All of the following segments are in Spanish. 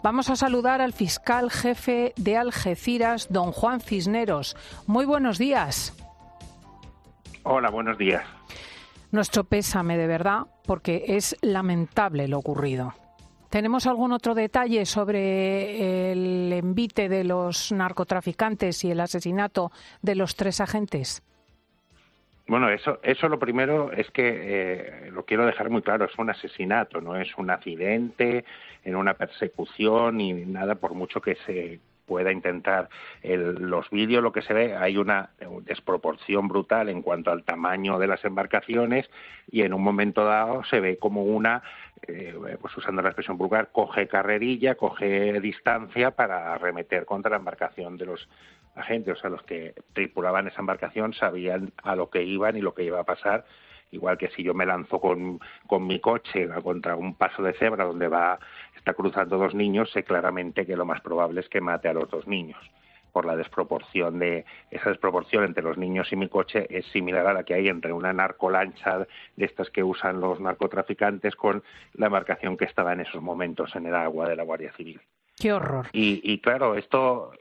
Vamos a saludar al fiscal jefe de Algeciras, don Juan Cisneros. Muy buenos días. Hola, buenos días. Nuestro pésame, de verdad, porque es lamentable lo ocurrido. ¿Tenemos algún otro detalle sobre el envite de los narcotraficantes y el asesinato de los 3 agentes? Bueno, eso lo primero es que lo quiero dejar muy claro, es un asesinato, no es un accidente, en una persecución ni nada, por mucho que se pueda intentar. Los vídeos, lo que se ve, hay una desproporción brutal en cuanto al tamaño de las embarcaciones y en un momento dado se ve como una, pues usando la expresión vulgar, coge carrerilla, coge distancia para arremeter contra la embarcación de los agentes. O sea, los que tripulaban esa embarcación sabían a lo que iban y lo que iba a pasar, igual que si yo me lanzo con mi coche contra un paso de cebra donde está cruzando 2 niños, sé claramente que lo más probable es que mate a los 2 niños, por la desproporción esa desproporción entre los niños y mi coche es similar a la que hay entre una narcolancha de estas que usan los narcotraficantes con la embarcación que estaba en esos momentos en el agua de la Guardia Civil. ¡Qué horror! Y claro, esto...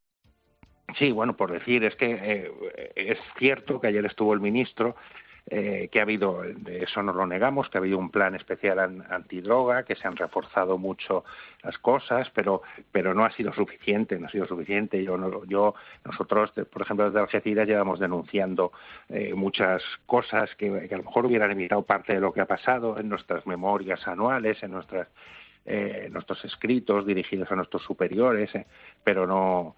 Sí, bueno, por decir, es que es cierto que ayer estuvo el ministro, que ha habido, de eso no lo negamos, que ha habido un plan especial antidroga, que se han reforzado mucho las cosas, pero no ha sido suficiente, Nosotros, por ejemplo, desde Algeciras llevamos denunciando muchas cosas que a lo mejor hubieran evitado parte de lo que ha pasado en nuestras memorias anuales, en nuestros escritos dirigidos a nuestros superiores, pero no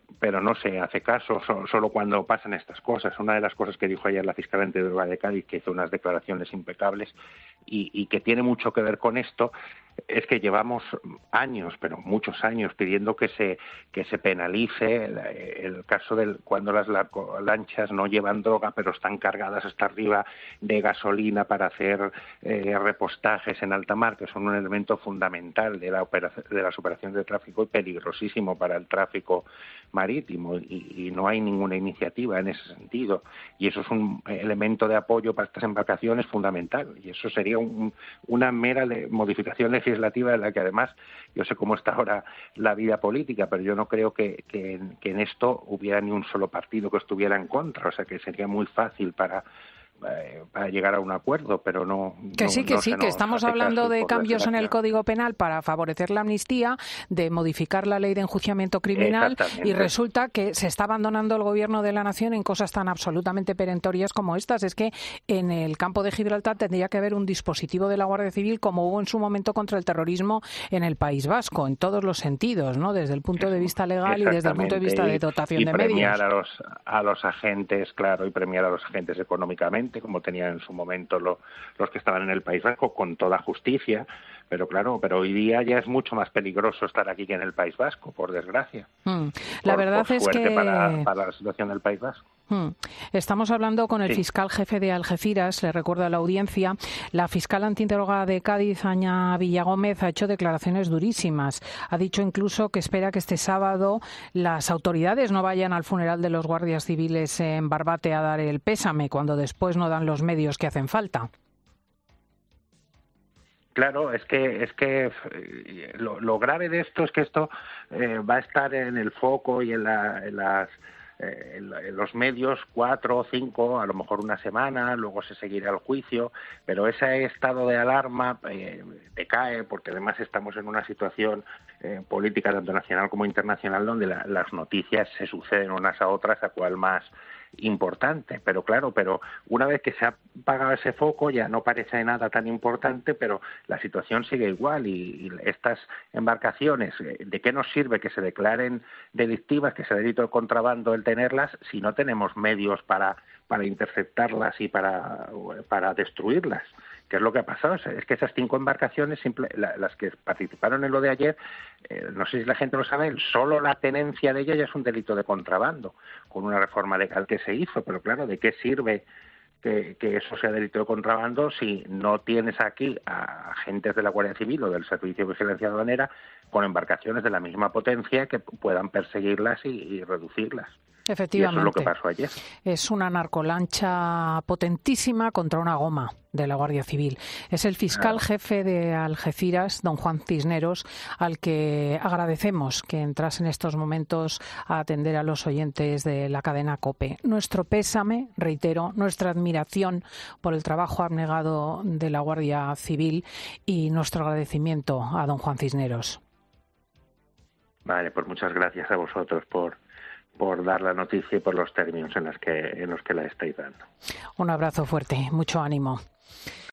se hace caso, solo cuando pasan estas cosas. Una de las cosas que dijo ayer la fiscal antidroga de Cádiz, que hizo unas declaraciones impecables y que tiene mucho que ver con esto, es que llevamos años, pero muchos años, pidiendo que se penalice el caso cuando las lanchas no llevan droga, pero están cargadas hasta arriba de gasolina para hacer repostajes en alta mar, que son un elemento fundamental de las operaciones de tráfico y peligrosísimo para el tráfico marítimo, y no hay ninguna iniciativa en ese sentido, y eso es un elemento de apoyo para estas embarcaciones fundamental, y eso sería una mera modificación legislativa en la que además yo sé cómo está ahora la vida política, pero yo no creo que en esto hubiera ni un solo partido que estuviera en contra, o sea que sería muy fácil para llegar a un acuerdo, pero que estamos hablando de cambios en el Código Penal para favorecer la amnistía, de modificar la ley de enjuiciamiento criminal, y resulta que se está abandonando el Gobierno de la Nación en cosas tan absolutamente perentorias como estas. Es que en el campo de Gibraltar tendría que haber un dispositivo de la Guardia Civil como hubo en su momento contra el terrorismo en el País Vasco, en todos los sentidos, ¿no? Desde el punto de vista legal y desde el punto de vista de dotación de medios. Y premiar a los agentes, claro, y premiar a los agentes económicamente, como tenían en su momento los que estaban en el País Vasco, con toda justicia, pero claro, pero hoy día ya es mucho más peligroso estar aquí que en el País Vasco, por desgracia. La verdad es que para la situación del País Vasco. Estamos hablando con el fiscal jefe de Algeciras, le recuerdo a la audiencia. La fiscal antidroga de Cádiz, Aña Villagómez, ha hecho declaraciones durísimas. Ha dicho incluso que espera que este sábado las autoridades no vayan al funeral de los guardias civiles en Barbate a dar el pésame, cuando después no dan los medios que hacen falta. Claro, es que lo grave de esto es que esto va a estar en el foco y en los medios 4 o 5, a lo mejor una semana, luego se seguirá el juicio, pero ese estado de alarma decae, porque además estamos en una situación política tanto nacional como internacional donde las noticias se suceden unas a otras, a cual más importante, pero una vez que se ha apagado ese foco ya no parece nada tan importante, pero la situación sigue igual, y estas embarcaciones, ¿de qué nos sirve que se declaren delictivas, que sea delito de contrabando el tenerlas, si no tenemos medios para interceptarlas y para destruirlas? ¿Qué es lo que ha pasado? Es que esas 5 embarcaciones, las que participaron en lo de ayer, no sé si la gente lo sabe, solo la tenencia de ellas ya es un delito de contrabando, con una reforma legal que se hizo, pero claro, ¿de qué sirve que eso sea delito de contrabando si no tienes aquí a agentes de la Guardia Civil o del Servicio de Vigilancia Aduanera con embarcaciones de la misma potencia que puedan perseguirlas y reducirlas? Efectivamente. Y eso es lo que pasó ayer. Es una narcolancha potentísima contra una goma de la Guardia Civil. Es el fiscal jefe de Algeciras, don Juan Cisneros, al que agradecemos que entrase en estos momentos a atender a los oyentes de la cadena COPE. Nuestro pésame, reitero, nuestra admiración por el trabajo abnegado de la Guardia Civil y nuestro agradecimiento a don Juan Cisneros. Vale, pues muchas gracias a vosotros por dar la noticia y por los términos en los que la estáis dando. Un abrazo fuerte, mucho ánimo.